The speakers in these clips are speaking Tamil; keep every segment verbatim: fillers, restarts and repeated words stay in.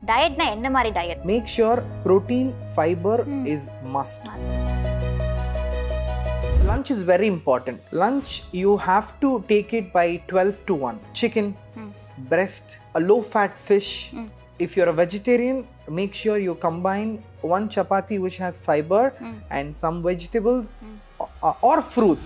Diet na enna mari diet? Make sure protein, fiber mm. is must. must. Lunch is very important. Lunch, you have to take it by twelve to one. Chicken, mm. breast, a low-fat fish. Mm. If you're a vegetarian, make sure you combine one chapati which has fiber mm. and some vegetables mm. or, or fruits.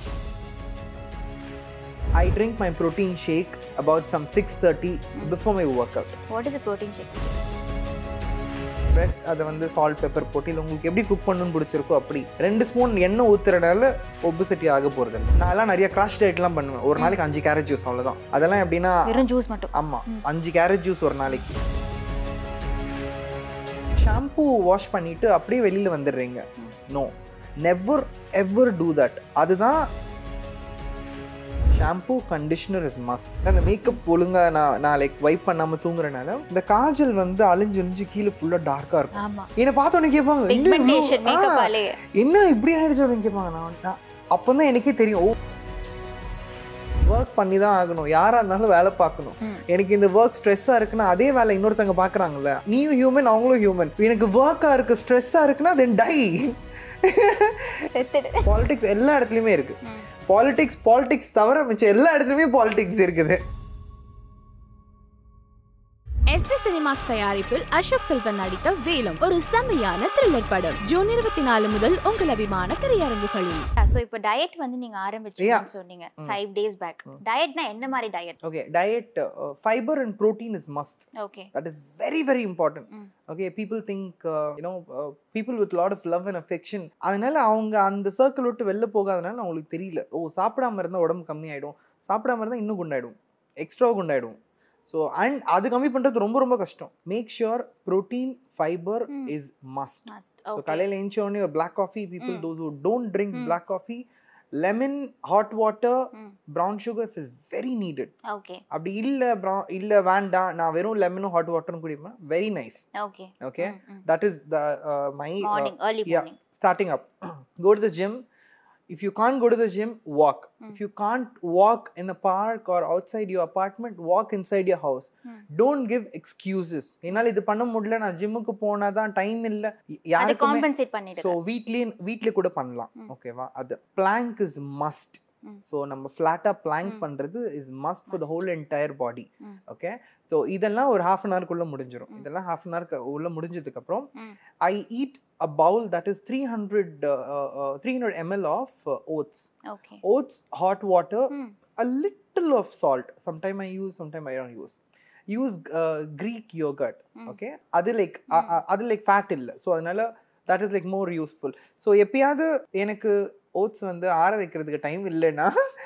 I drink my protein shake about some six thirty mm. before my workout. What is a protein shake? Breast, அதை வந்து சால்ட் பெப்பர் போட்டு இல்லை உங்களுக்கு எப்படி குக் பண்ணணும்னு பிடிச்சிருக்கோ அப்படி ரெண்டு ஸ்பூன் எண்ணெய் ஊற்றுறதுனால ஒபிசிட்டி ஆக போகிறது. நான் எல்லாம் நிறைய கிராஷ் டயட்லாம் பண்ணுவேன். ஒரு நாளைக்கு அஞ்சு கேரட் ஜூஸ் அவ்வளோதான். அதெல்லாம் எப்படின்னா வெறும் ஜூஸ் மட்டும். ஆமாம், அஞ்சு கேரட் ஜூஸ் ஒரு நாளைக்கு. ஷாம்பூ வாஷ் பண்ணிட்டு அப்படியே வெளியில் வந்துடுறீங்க. No, never ever do that. அதுதான் ஷாம்பூ, கண்டிஷனர் இஸ் மஸ்ட். அந்த மேக்கப் ஒழுங்கா நான் நான் லைக் வைப் பண்ணாமல் தூங்குறனால இந்த காஜல் வந்து அழிஞ்சு அழிஞ்சு கீழே ஃபுல்லாக டார்க்காக இருக்கும். என்னை பார்த்தோன்னே கேட்பாங்க என்ன இப்படி ஆயிடுச்சு அப்படின்னு கேட்பாங்க. நான் அப்போ தான் எனக்கே தெரியும், ஓ ஒர்க் பண்ணி தான் ஆகணும், யாராக இருந்தாலும் வேலை பார்க்கணும். எனக்கு இந்த ஒர்க் ஸ்ட்ரெஸ்ஸாக இருக்குன்னா அதே வேலை இன்னொருத்தவங்க பார்க்குறாங்கல்ல, நீயும் ஹியூமன் அவங்களும் ஹியூமன். எனக்கு ஒர்க்காக இருக்குது ஸ்ட்ரெஸ்ஸாக இருக்குன்னா தென் டை. பாலிடிக்ஸ் எல்லா இடத்துலையுமே இருக்கு. பாலிடிக்ஸ் பாலிடிக்ஸ் தவிர மிச்சம் எல்லா இடத்துலையுமே பாலிடிக்ஸ் இருக்குது. எஸ்பி சினிமாஸ் தயாரிப்பில் அசோக் செல்வன் நடித்த வேலம் ஒரு செம்மையான த்ரில்லர் படம் ஜூன் இருபத்தி நாலு முதல் உங்கள் அபிமான திரையரங்குகளில். சோ இப்போ டயட் வந்து நீங்க ஆரம்பிச்சீங்கன்னு சொன்னீங்க five days back. டயட்னா என்ன மாதிரி diet? Okay, diet fiber and protein is must. Okay, that is very very important. mm. Okay, people think uh, you know uh, people with lot of love and affection, அதனால அவங்க அந்த சர்க்கிள் விட்டு வெளில போகாதனால அவங்களுக்கு தெரியல, ஓ சாப்பிடாம இருந்தா உடம்பு கம்மி ஆயிடும், சாப்பிடாம இருந்தா இன்னும் குண்டாயிடும், எக்ஸ்ட்ரா குண்டாயிடும். So and அது கம்மி பண்றது ரொம்ப ரொம்ப கஷ்டம். Make sure protein, fiber mm. is must. must. Okay. So காலையில எந்திச்ச உடனே ஒரு black coffee, people mm. those who don't drink mm. black coffee, lemon, hot water, mm. brown sugar is very needed. Okay. அப்படி இல்ல இல்ல வேண்டாம் நான் வெறும் லெமனும் ஹாட் வாட்டரும் குடிப்பேன், very nice. Okay. Okay. Mm, mm. That is the uh, my morning uh, early yeah, morning. Starting up. Go to the gym. If you can't go to the gym, walk. Mm. If you can't walk in the park or outside your apartment, walk inside your house. Mm. Don't give excuses. என்னால இது பண்ண முடியல, நான் ஜிம்முக்கு போனா தான் டைம் இல்ல, யாருக்கு காம்பன்சேட் பண்ணிடுங்க. சோ வீட்லயே வீட்லயே கூட பண்ணலாம். ஓகேவா? அது plank is must. So நம்ம flat-ஆ plank பண்றது is must for the whole entire body. Okay, so இதெல்லாம் ஒரு half an hour குள்ள முடிஞ்சிரும். இதெல்லாம் half an hour உள்ள முடிஞ்சதுக்கு அப்புறம் I eat a bowl that is three hundred uh, uh, three hundred milliliters of uh, oats. Okay. Oats, hot water, mm. a little of salt. Sometime I use, sometime I don't use. Use uh, Greek yogurt. Mm. Okay, adu like mm. uh, adu like fat illa, so adanaல that is like more useful. So எப்பயாவது எனக்கு ஓட்ஸ் வந்து ஆற வைக்கிறதுக்கு டைம் இல்லைன்னா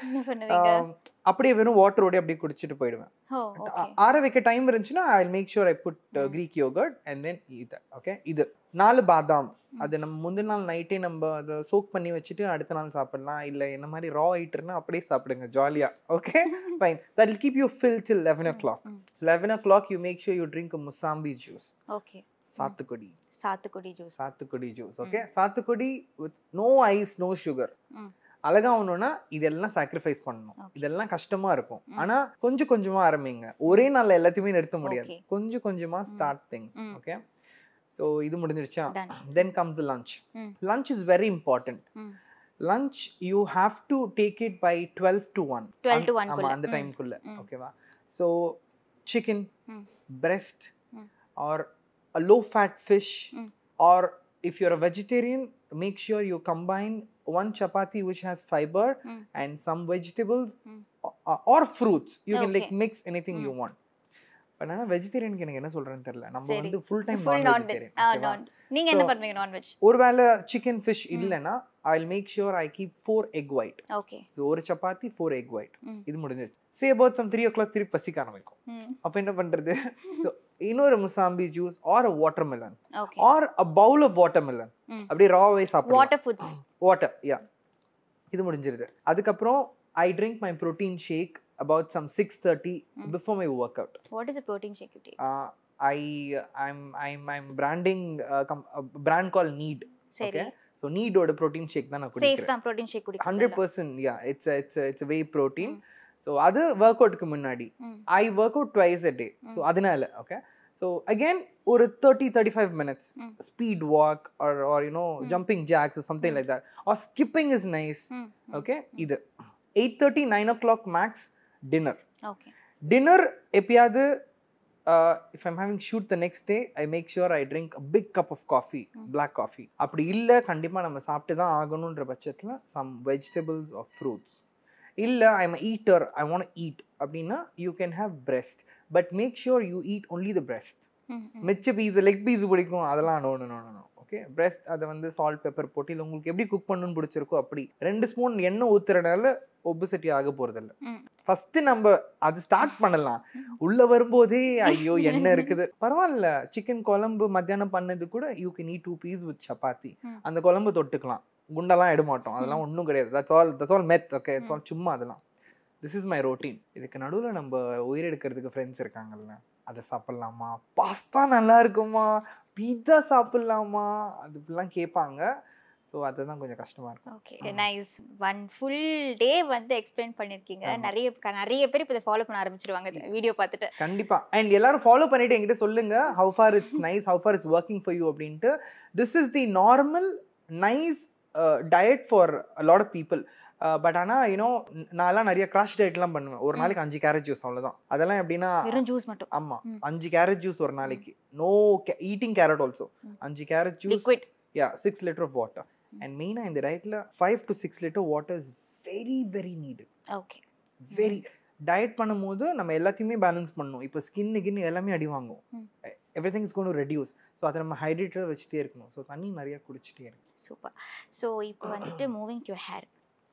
அப்படியே வெறும் வாட்டரோட அப்படியே குடிச்சிட்டு போயிடுவேன். ஆற வைக்க டைம் இருந்துச்சுன்னா I will make sure I put Greek yogurt and then இது. ஓகே, இது நாலு பாதாம், அது நம்ம முந்தின நாள் நைட்டே நம்ம அதை சோக் பண்ணி வச்சுட்டு அடுத்த நாள் சாப்பிடலாம். இல்லை என்ன மாதிரி ரா ஐட்டர்னா அப்படியே சாப்பிடுங்க ஜாலியா. Okay, fine. That will keep you fill till eleven o'clock. eleven o'clock you make sure you drink a musambi juice. Okay. சாத்துக்குடி சாத்துக்குடி ஜூஸ். சாத்துக்குடி ஜூஸ். ஓகே, சாத்துக்குடி with no ice, no sugar. அழகாகணும்னா இதெல்லாம் சாக்ரிஃபைஸ் பண்ணணும். இதெல்லாம் கஷ்டமா இருக்கும். ஆனா கொஞ்சம் கொஞ்சமா ஆரம்பிங்க. ஒரே நாள்ல எல்லாத்தையுமே நிறுத்த முடியாது. கொஞ்சம் கொஞ்சமா ஸ்டார்ட் திங்ஸ். ஓகே, சோ இது முடிஞ்சிருச்சா? Then comes the lunch. Lunch is very important. Lunch you have to take it by twelve to one. twelve to one ஆமா, அந்த டைம் குள்ள. ஓகேவா? So chicken, breast or a low fat fish, mm. or if you're a vegetarian, make sure you combine one chapati which has fiber mm. and some vegetables mm. or, or fruits. You okay. can like mix anything mm. you want. But நான் வெஜிடேரியனுக்கு எனக்கு என்ன சொல்றேன்னு தெரியல. நம்ம வந்து ஃபுல் டைம் நான் வெஜிடேரியன். நீங்க என்ன பண்ணுவீங்க நான் வெஜ்? ஒருவேளை சிக்கன் ஃபிஷ் இல்லனா I will make sure I keep four egg white. Okay. So ஒரு சப்பாத்தி four egg white. இது முடிஞ்சிருச்சு. Say about some three o'clock திருப்பி பசிக்க ஆரம்பிக்கும். அப்ப என்ன பண்றது? So இன்னொரு mosambi juice or a watermelon. Okay. Or a bowl of watermelon. அப்படியே ராவே சாப்பிடலாம். Water foods. Water, yeah. இது முடிஞ்சிருது. அதுக்கு அப்புறம் I drink my protein shake about some six thirty mm. before my workout. What is a protein shake you take? Uh, I I'm I'm I'm branding uh, a brand called Need. Seri. Okay. So Need oda protein shake தான் நான் குடிக்கிறேன். Safe தான் protein shake குடிக்கிறேன். one hundred percent yeah, it's a, it's a, it's a whey protein. Mm. So அது workout க்கு முன்னாடி I work out twice a day. Mm. So அதனால okay. ஸோ அகெயின் ஒரு thirty thirty five minutes speed walk or or you know jumping jacks something like that or skipping is nice. Okay, இது eight thirty nine o'clock max dinner. Okay, dinner எப்பயாவது uh, if I'm having shoot the next day, I make sure I drink a big cup of coffee, mm. black coffee. அப்படி இல்லை கண்டிப்பாக நம்ம சாப்பிட்டு தான் ஆகணுன்ற பட்சத்தில் some vegetables or fruits. இல்லை I'm a eater, I want to eat அப்படின்னா you can have breast, but make sure you eat only the breast. மிச்ச பீஸ் லெக் பீஸ் பிடிக்கும் அதெல்லாம் no no no no okay. Breast அதை வந்து சால்ட் பெப்பர் போட்டு இல்லை உங்களுக்கு எப்படி குக் பண்ணணும்னு பிடிச்சிருக்கோ அப்படி ரெண்டு ஸ்பூன் எண்ணெய் ஊற்றுறனால ஒபிசிட்டி ஆக போகிறதில்ல. ஃபஸ்ட்டு நம்ம அது ஸ்டார்ட் பண்ணலாம். உள்ளே வரும்போதே ஐயோ எண்ணெய் இருக்குது பரவாயில்ல. சிக்கன் குழம்பு மத்தியானம் பண்ணது கூட you can eat two piece with chapati. அந்த குழம்பு தொட்டுக்கலாம், குண்டெல்லாம் எட மாட்டோம், அதெல்லாம் ஒன்றும் கிடையாது. That's all that's all meth. Okay, it's all சும்மா அதெல்லாம். This is my routine. இதுக்கு நடுவில் நம்ம உயிரெடுக்கிறதுக்கு ஃப்ரெண்ட்ஸ் இருக்காங்கல்ல, அதை சாப்பிட்லாமா, பாஸ்தா நல்லா இருக்குமா, பீஸா சாப்பிட்லாமா, அது இப்படிலாம் கேட்பாங்க. ஸோ அதுதான் கொஞ்சம் கஷ்டமாக இருக்கும். Okay, nice. One full day வந்து எக்ஸ்பிளைன் பண்ணியிருக்கீங்க. நிறைய நிறைய பேர் இப்போ இதை ஃபாலோ பண்ண ஆரம்பிச்சிருவாங்க வீடியோ பார்த்துட்டு. கண்டிப்பாக. அண்ட் எல்லாரும் ஃபாலோ பண்ணிட்டு என்கிட்ட சொல்லுங்க how far it's nice, how far it's working for you அப்படின்ட்டு. This is the normal nice diet for a lot of people. But ஆனால் யூனோ நான்லாம் நிறைய கிராஷ் டயட்லாம் பண்ணுவேன். ஒரு நாளைக்கு அஞ்சு கேரட் ஜூஸ் அவ்வளோதான். அதெல்லாம் எப்படின்னா வெறும் ஜூஸ் மட்டும். ஆமாம், அஞ்சு கேரட் ஜூஸ் ஒரு நாளைக்கு. No eating carrot also. அஞ்சு carrot juice, liquid, yeah six litre of water. And மெயினாக இந்த டயட்டில் five to six litre water is very very needed. Okay, very diet பண்ணும்போது நம்ம எல்லாத்தையுமே பேலன்ஸ் பண்ணணும். இப்போ ஸ்கின்னு கின்னு எல்லாமே அடி வாங்கும். Everything is gonna reduce. So அதை நம்ம ஹைட்ரேட்டடாக வச்சுட்டே இருக்கணும். ஸோ தண்ணி நிறையா குடிச்சிட்டே இருக்கணும். சூப்பர். ஸோ இப்போ வந்துட்டு மூவிங் டு ஹேர்.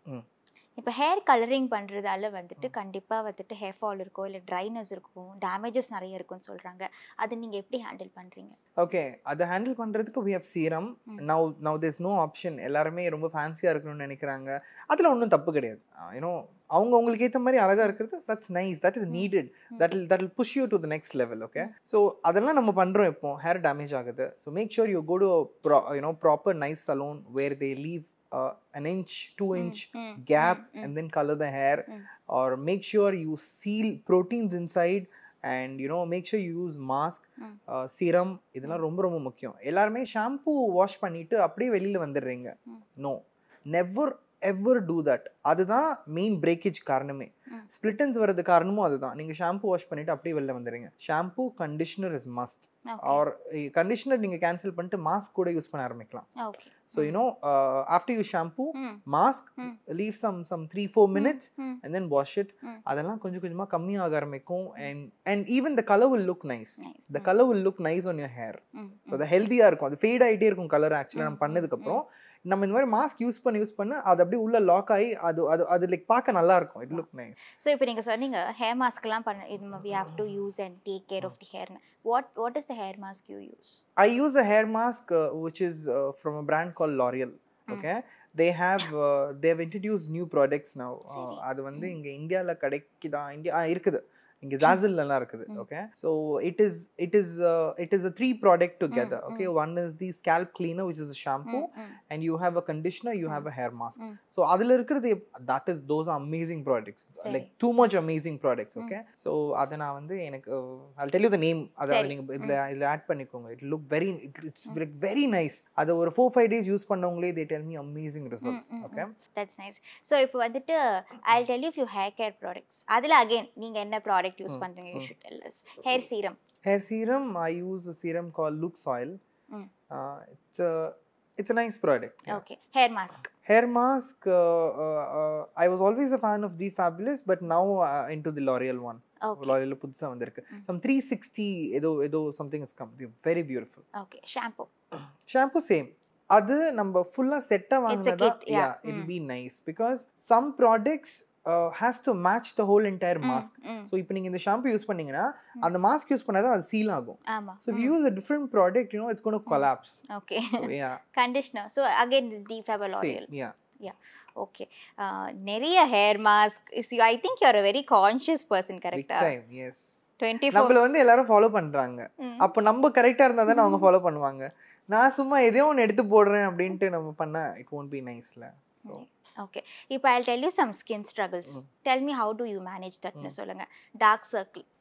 இப்போ ஹேர் கலரிங் பண்ணுறதால வந்துட்டு கண்டிப்பாக வந்துட்டு ஹேர் ஃபால் இருக்கும், இல்லை ட்ரைனஸ் இருக்கும், டேமேஜஸ் நிறைய இருக்கும்னு சொல்கிறாங்க. அது நீங்கள் எப்படி ஹேண்டில் பண்ணுறீங்க? ஓகே, அதை ஹேண்டில் பண்ணுறதுக்கு we have serum. Now now there's no option. எல்லாருமே ரொம்ப ஃபேன்சியாக இருக்கணும்னு நினைக்கிறாங்க. அதில் ஒன்றும் தப்பு கிடையாது. யூனோ அவங்க உங்களுக்கு ஏற்ற மாதிரி அழகாக இருக்கிறது, that's nice, that is needed, that'll that'll push you to the next level. Okay, so அதெல்லாம் நம்ம பண்ணுறோம். இப்போ ஹேர் டேமேஜ் ஆகுது, so make sure you go to pro you know proper nice salon where they leave Uh, an inch, two inch mm, mm, gap mm, and then color the hair, mm. or make sure you seal proteins inside, and you know make sure you use mask, mm. uh, serum. இதெல்லாம் ரொம்ப ரொம்ப முக்கியம். எல்லாருமே ஷாம்பு வாஷ் பண்ணிட்டு அப்படியே வெளியில வந்துடுறீங்க. No, never ever do that. அதுதான் மெயின் பிரேக்கேஜ் காரணமே. ஸ்பிளிட்டன்ஸ் வரது காரணமும் அதுதான். நீங்கள் ஷாம்பு வாஷ் பண்ணிட்டு அப்படியே வெளில வந்துடுறீங்க. Shampoo, conditioner is must. Or conditioner நீங்கள் கேன்சல் பண்ணிட்டு மாஸ்க் கூட யூஸ் பண்ண ஆரம்பிக்கலாம். So you know after you shampoo, mask, leave some some three four minutes and then wash it. அதெல்லாம் கொஞ்சம் கொஞ்சமாக கம்மியாக ஆரம்பிக்கும். And and even the colour will look nice. The colour will look nice on your hair. அது ஹெல்த்தியாக இருக்கும். அது ஃபேட் ஆகிட்டே இருக்கும் கலர். ஆக்சுவலாக நம்ம பண்ணதுக்கப்புறம் நம்ம இந்த மாதிரி மாஸ்க் யூஸ் பண்ணி யூஸ் பண்ண அது அப்படியே உள்ள லாக் ஆகி அது அது அது லைக் பார்க்க நல்லா இருக்கும். It look nice. ஸோ இப்போ நீங்கள் சொன்னீங்க ஹேர் மாஸ்க்லாம் பண்ண இது we have to use and take care of the hair. What what is the hair mask you use? I use a hair mask uh, which is uh, from a brand called L'Oreal. Okay, mm. they have uh, they have introduced new products now. அது வந்து இங்க இந்தியால கிடைக்குதா? இந்தியா இருக்குது, இங்க ஜாசில் எல்லாம் இருக்குது. Okay, so it is it is uh, it is a three product together. Mm, okay, mm. one is the scalp cleaner which is the shampoo, mm, mm. and you have a conditioner, you mm. have a hair mask. Mm. So adula irukkiradhu that is those are amazing products. Sorry. Like too much amazing products. Okay, mm. so adha na vandu enak uh, I'll tell you the name. Adha neenga idla idla add pannikonga. It look very it's mm. like very nice. Adha or four five days use pannavங்களே they tell me amazing results. Mm, mm, okay, mm. that's nice. So ipo vandittu I'll tell you few hair care products. Adula again neenga enna product use mm. பண்றீங்க? You should tell us. Hair serum. Hair serum, I use a serum called Lux Oil. Mm. Uh, it's a it's a nice product. Yeah. Okay. Hair mask. Hair mask, uh, uh, uh, I was always a fan of the Fabulous, but now uh, into the L'Oreal one. Okay. L'Oreal புதுசா வந்திருக்கு. Mm. Some three sixty ஏதோ ஏதோ something has come. They're very beautiful. Okay. Shampoo. Shampoo same. அது நம்ம ஃபுல்லா செட்டா வாங்குனதா, yeah, mm. it'll be nice because some products Uh, has to match the whole entire mask. Mm, mm. So if you use shampoo use panningana mm. and the mask use pannadha adu seal agum. Ama. So if mm. you use a different product, you know it's going to collapse. Mm. Okay. So, yeah. Conditioner. So again this Defab L'Oreal. Yeah. Yeah. Okay. Uh neriya hair mask is you, I think you are a very conscious person, correct? Big time, yes. twenty-four நம்மள வந்து எல்லாரும் ஃபாலோ பண்றாங்க. அப்ப நம்ம கரெக்ட்டா இருந்தா தான் அவங்க ஃபாலோ பண்ணுவாங்க. நான் சும்மா எதையோ ஒன்னு எடுத்து போடுறேன் அப்படினு நம்ம பண்ணா it won't be nice la. So okay, if I'll tell you some skin struggles, mm. tell me how do you manage that? mm. சொல்லுங்க. Dark circle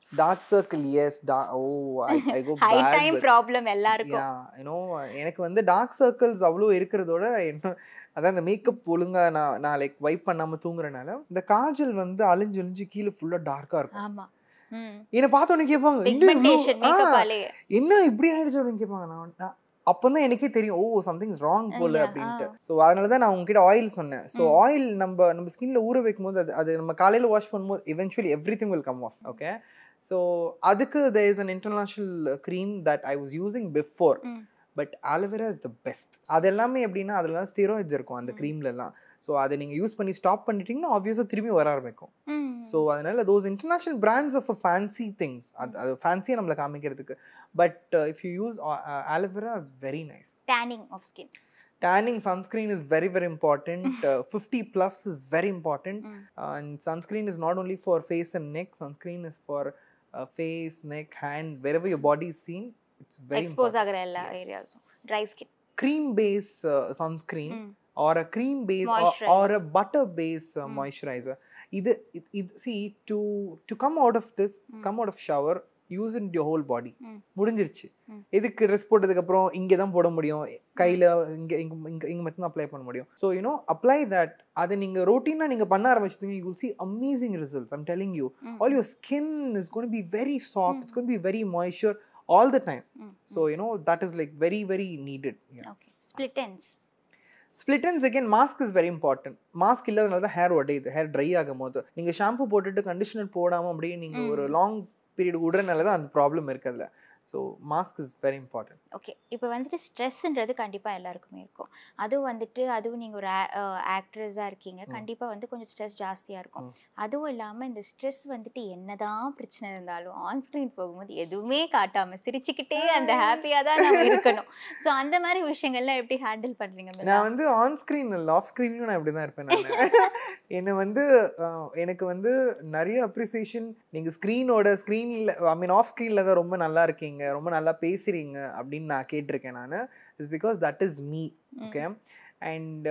dark circle is டா oh I I go high bad time problem எல்லாருக்கும். யா யூ நோ எனக்கு வந்து டார்க் சர்க்கிள்ஸ் அவ்வளோ இருக்கிறதோட என்ன அதான் இந்த மேக்கப் ஒழுங்கா நான் நான் லைக் வைப் பண்ணாம தூங்குறனால இந்த காஜல் வந்து அழிஞ்சு அழிஞ்சு கீழே ஃபுல்லா டார்க்கா இருக்கும். ஆமா. ம். என்ன பார்த்தோன்னே கேட்பாங்க பிக்மெண்டேஷன் மேக்கப்பாலே. என்ன இப்படி ஆயிடுச்சு கேட்பாங்க. நான் அப்பதான் எனக்கே தெரியும் ஓ சம்திங்ஸ் ராங் போல அப்படின்ட்டு. ஸோ அதனால தான் நான் உங்ககிட்ட ஆயில் சொன்னேன். ஸோ ஆயில் நம்ம நம்ம ஸ்கின்ல ஊற வைக்கும் போது அது அது நம்ம காலையில வாஷ் பண்ணும்போது eventually everything will come off. Okay so அதுக்கு there is an international cream that I was using before. But aloe vera is the best. அது எல்லாமே எப்படின்னா அதெல்லாம் ஸ்டெராய்ட்ஸ் இருக்கும் அந்த க்ரீம்ல எல்லாம். ஸோ அதை நீங்கள் யூஸ் பண்ணி ஸ்டாப் பண்ணிட்டீங்கன்னா ஆப்வியஸாக திரும்பி வர ஆரம்பிக்கும். ஸோ அதனால those international brands of a fancy things அது அது ஃபேன்சியாக நம்மளை காமிக்கிறதுக்கு. But if you use aloe vera very nice. Tanning of skin. Tanning sunscreen is very very important. uh, fifty plus is very important. Mm. uh, and sunscreen is not only for face and neck. Sunscreen is for uh, face, neck, hand, wherever your body is seen. It's very expose important. agara ella areas. Dry skin. Cream base uh, sunscreen mm. or a cream base or, or a butter base uh, mm. moisturizer. Either it, it, see to to come out of this mm. come out of shower, use in your whole body. முடிஞ்சிருச்சு. எதுக்கு ட்ரெஸ் போட்டதுக்கு அப்புறம் இங்கே தான் போட முடியும், கையில் இங்கே இங்கே இங்கே இங்கே மட்டும் அப்ளை பண்ண முடியும். So you know apply that. அதை நீங்கள் ரொட்டீனாக நீங்கள் பண்ண ஆரம்பிச்சிட்டீங்க, you will see amazing results. I'm telling you all your skin is gonna be very soft, it's gonna be very moisture all the time. So you know that is like very very needed. Yeah. Okay. Split ends. Split ends again, mask is very important. Mask இல்லாதனால தான் ஹேர் உடையுது. ஹேர் ட்ரை ஆகும் போது நீங்கள் ஷாம்பு போட்டுட்டு கண்டிஷனர் போடாமல் அப்படியே நீங்கள் ஒரு லாங் பீரியட் விடுறதுனால தான் அந்த ப்ராப்ளம் இருக்குதுல. So mask is very important. Okay, இப்போ வந்துட்டு ஸ்ட்ரெஸ்ன்றது கண்டிப்பாக எல்லாருக்குமே இருக்கும். அதுவும் வந்துட்டு அதுவும் நீங்கள் ஒரு ஆக்ட்ரஸாக இருக்கீங்க, கண்டிப்பாக வந்து கொஞ்சம் ஸ்ட்ரெஸ் ஜாஸ்தியாக இருக்கும். அதுவும் இல்லாமல் இந்த ஸ்ட்ரெஸ் வந்துட்டு என்னதான் பிரச்சனை இருந்தாலும் ஆன் ஸ்க்ரீன் போகும்போது எதுவுமே காட்டாமல் சிரிச்சுக்கிட்டே அந்த ஹாப்பியாக தான் நம்ம இருக்கணும். ஸோ அந்த மாதிரி விஷயங்கள்லாம் எப்படி ஹேண்டில் பண்ணுறீங்க? நான் வந்து ஆன் ஸ்க்ரீன் இல்லை, ஆஃப் ஸ்க்ரீன்லையும் நான் இப்படி தான் இருப்பேன். நான் என்னை வந்து எனக்கு வந்து நிறைய அப்ரிசியேஷன் நீங்கள் ஸ்க்ரீனோட ஸ்க்ரீனில் ஐ மீன் ஆஃப் ஸ்க்ரீனில் தான் ரொம்ப நல்லா இருக்கீங்க, ரொம்ப நல்லா பேசுறீங்க அப்படின்னு நான் கேட்டிருக்கேன். நான் it's because that is me. Okay, and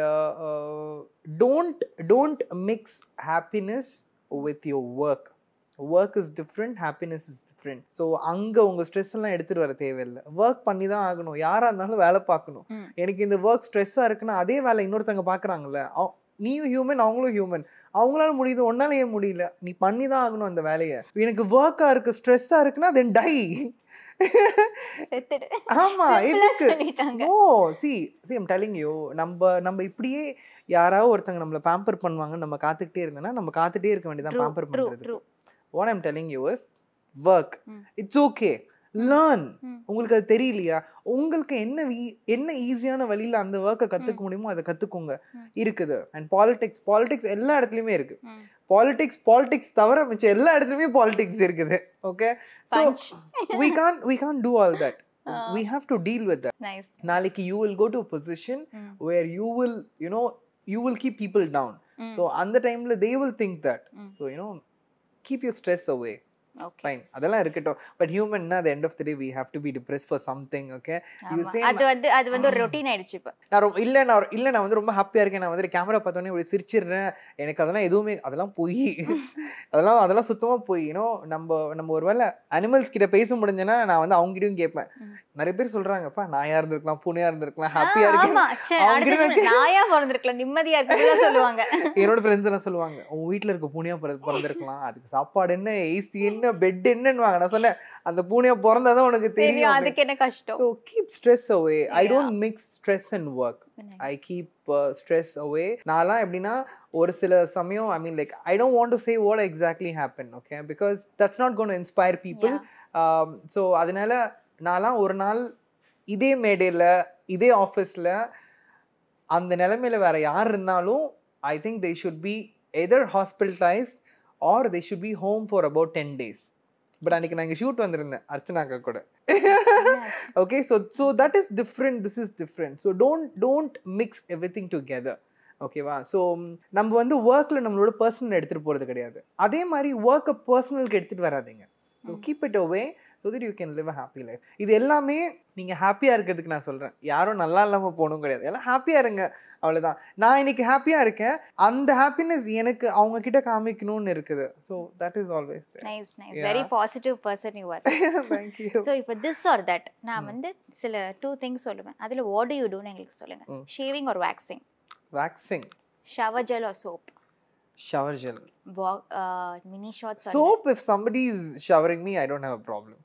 don't don't mix happiness with your work. Work is different, happiness is different. So அங்கே உங்கள் ஸ்ட்ரெஸ் எல்லாம் எடுத்துகிட்டு வர தேவையில்லை. ஒர்க் பண்ணி தான் ஆகணும், யாராக இருந்தாலும் வேலை பார்க்கணும். எனக்கு இந்த ஒர்க் ஸ்ட்ரெஸ்ஸாக இருக்குன்னா அதே வேலை இன்னொருத்தவங்க பார்க்குறாங்கல்ல, நீயும் ஹியூமன் அவங்களும் ஹியூமன், அவங்களால முடியுது ஒன்னால ஏன் முடியல, நீ பண்ணி தான் ஆகணும் அந்த வேலையை. எனக்கு ஒர்க்காக இருக்கு ஸ்ட்ரெஸ்ஸாக இருக்குன்னா தென் டை. ஆமா, எதுக்கு? Oh see see I'm telling you, நம்ம நம்ம இப்படியே யாராவது ஒருத்தங்க நம்மள பேம்பர் பண்ணுவாங்க நம்ம காத்துக்கிட்டே இருந்தோம்னா நம்ம காத்துட்டே இருக்க வேண்டியதான் பேம்பர் பண்றது. What I'm telling you is work. It's okay. Learn. உங்களுக்கு அது தெரியலையா, உங்களுக்கு என்ன என்ன ஈஸியான வழியில அந்த ஒர்க்கை கத்துக்க முடியுமோ அதை கத்துக்கோங்க. இருக்குது. அண்ட் பாலிடிக்ஸ் பாலிடிக்ஸ் எல்லா இடத்துலயுமே இருக்கு. பாலிடிக்ஸ் பாலிடிக்ஸ் தவிர மிச்ச எல்லா இடத்துலயுமே பாலிடிக்ஸ் இருக்குது. Okay, so we can't we can't do all that. uh, we have to deal with that. Nice. நாளைக்கு you will go to a position mm. where you will you know you will keep people down. mm. So அந்த டைம்ல they will think that. mm. So you know keep your stress away. Okay, fine, அதெல்லாம் இருக்கட்டும். பட் ஹியூமன்னா at the end of the day we have to be depressed for something. Okay, you say அது வந்து அது வந்து ஒரு ரொட்டீன் ஆயிடுச்சு. இப்ப நான் இல்ல நான் இல்ல நான் வந்து ரொம்ப ஹாப்பியா இருக்கேன், நான் வந்து கேமரா பார்த்தோன்னே இப்படி சிரிச்சிடுறேன், எனக்கு அதெல்லாம் எதுவுமே அதெல்லாம் போய் அதெல்லாம் அதெல்லாம் சுத்தமா போய் யூனோ நம்ம நம்ம ஒருவேளை அனிமல்ஸ் கிட்ட பேச முடிஞ்சேன்னா நான் வந்து அவங்க கிட்டயும் கேட்பேன். நிறைய பேர் சொல்றாங்கப்பா நாயா இருந்திருக்கலாம், பூனையா இருந்திருக்கலாம், ஹாப்பியா இருக்கேன், நாயா பிறந்திருக்கலாம், நிம்மதியா இருக்குன்னு சொல்லுவாங்க. என்னோட ஃப்ரெண்ட்ஸ் எல்லாம் சொல்லுவாங்க உங்க வீட்டுல இருக்க பூனையா பிறந்திருக்கலாம், அதுக்கு சாப்பாடு என்ன ஏசி என்ன பெட் என்னன்னு வாங்க. நான் சொன்னேன் அந்த பூனையா பிறந்தாதான் உனக்கு தெரியும், அதுக்கு என்ன கஷ்டம். So keep stress away. I don't mix stress and work. Nice. I keep uh, stress away. நான்லாம் எப்படின்னா ஒரு சில சமயம் I mean like I don't want to say what exactly happened, okay, because that's not going to inspire people. Yeah. um, so அதனால நான்லாம் ஒரு நாள் இதே மேடையில இதே ஆஃபீஸ்ல அந்த நிலைமையில வேற யார் இருந்தாலும் I think they should be either hospitalized or they should be home for about ten days. But அன்னைக்கு நான் இங்க ஷூட் வந்திருந்தேன் அர்ச்சனாக்கா கூட. Okay, so so that is different, this is different. So don't don't mix everything together. ஓகேவா? ஸோ நம்ம வந்து ஒர்க்ல நம்மளோட பர்சனல் எடுத்துட்டு போறது கிடையாது, அதே மாதிரி ஒர்க்கை பர்சனலுக்கு எடுத்துட்டு வராதீங்க. So keep it away so that you can live a happy life. இது எல்லாமே நீங்க ஹாப்பியா இருக்கிறதுக்கு நான் சொல்றேன், யாரும் நல்லா இல்லாம போகணும் கிடையாது, எல்லாம் ஹாப்பியா இருங்க அவ்வளவுதான். நான் இன்னைக்கு ஹாப்பியா இருக்கேன், அந்த ஹாப்பினஸ் எனக்கு அவங்க கிட்ட காமிக்கணும்னு இருக்குது. So that is always there. Nice, nice. Yeah. Very positive person you are. Thank you. So இப்போ this or that நான் வந்து சில two things சொல்லுவேன். அதுல what do you do ன்னு எங்களுக்கு சொல்லுங்க. Shaving or waxing? Waxing. Shower gel or soap? Shower gel. Walk, uh, mini shorts or Soap, if somebody is showering me, I don't have a problem.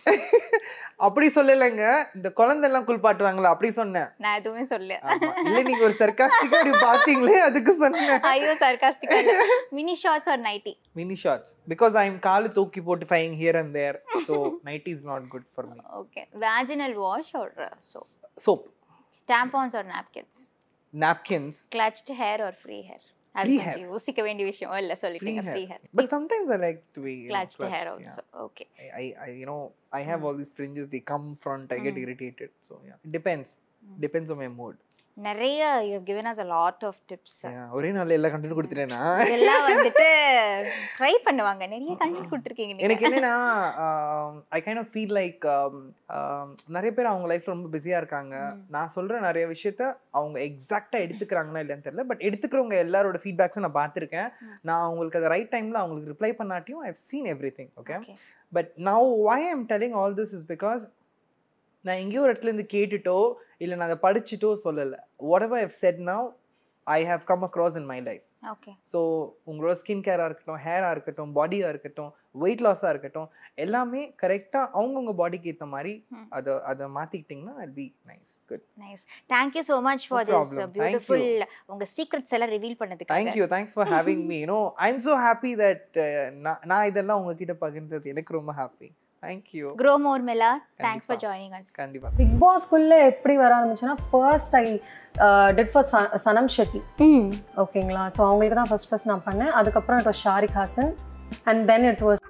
அப்படி சொல்லலங்க, இந்த குழந்தைலாம் குளிப்பாட்டுவாங்களா அப்படி சொன்னேன். நான் எதுவுமே சொல்ல. இல்ல நீங்க ஒரு சர்காஸ்டிக்கா அப்படி பாத்தீங்களே அதுக்கு சொன்னேன். ஐயோ சர்காஸ்டிக்கா இல்ல. Mini shorts or nighty? Mini shorts, because I am கால் தூக்கி போட்டு flying here and there, so nighty is not good for me. Okay. Vaginal wash or uh, soap? Soap. Tampons or napkins? Napkins. Clutched hair or free hair? Free hair. யோசிக்க வேண்டிய விஷயம் இல்ல சொல்லிட்டீங்க. Free hair. But sometimes I like to be clutched hair also. Yeah. Okay. I, I, I, you know, I have mm. all these fringes. They come front. I mm. get irritated. So yeah, it depends. Mm. Depends on my mood. நிறைய you have given us a lot of tips. Yeah, ஒரே நாள்ல எல்லா கண்டென்ட் கொடுத்துட்டேனா? இதெல்லாம் வந்துட்டு ட்ரை பண்ணுவாங்க. நிறைய கண்டென்ட் கொடுத்திருக்கீங்க நீங்க. எனக்கு என்னன்னா I kind of feel like நிறைய பேர் அவங்க லைஃப்ல ரொம்ப பிஸியா இருக்காங்க. நான் சொல்ற நிறைய விஷயத்த அவங்க எக்ஸாக்ட்டா எடுத்துக்கறாங்களா இல்லன்னு தெரியல. பட் எடுத்துக்கறவங்க எல்லாரோட ஃபீட்பேக்ஸும் நான் பார்த்திருக்கேன். நான் உங்களுக்கு அந்த ரைட் டைம்ல அவங்களுக்கு ரிப்ளை பண்ணாட்டியும் I have seen everything. Okay? Okay. But now why I am telling all this is because நான் எங்கேயோ ஒரு இடத்துல இருந்து கேட்டுட்டோ இல்லை நான் அதை படிச்சுட்டோ சொல்லலை. Whatever I have said now I have come across in my life. Okay. So உங்களோட ஸ்கின் கேராக இருக்கட்டும், ஹேராக இருக்கட்டும், பாடியாக இருக்கட்டும், வெயிட் லாஸாக இருக்கட்டும், எல்லாமே கரெக்டாக அவங்கவுங்க பாடிக்கு ஏற்ற மாதிரி அதை அதை மாற்றிக்கிட்டிங்கன்னா I be nice. Good. Nice. Thank you so much for this beautiful உங்கள் சீக்ரெட்ஸ் எல்லாம் ரிவீல் பண்ணதுக்கு. Thank you. Thanks for having me. You know I am so happy that நான் இதெல்லாம் உங்ககிட்ட பகிர்ந்தது எனக்கு ரொம்ப ஹாப்பி. Thank you. Grow more Mela. Thanks for joining us. Kandipa. Big Boss kulla eppadi vara aarambichana first I uh, did for Sanam Shetty. Mm. Okay ngla. So avangalukku da first first na panna. Adukapram it was Sharik Hassan and then it was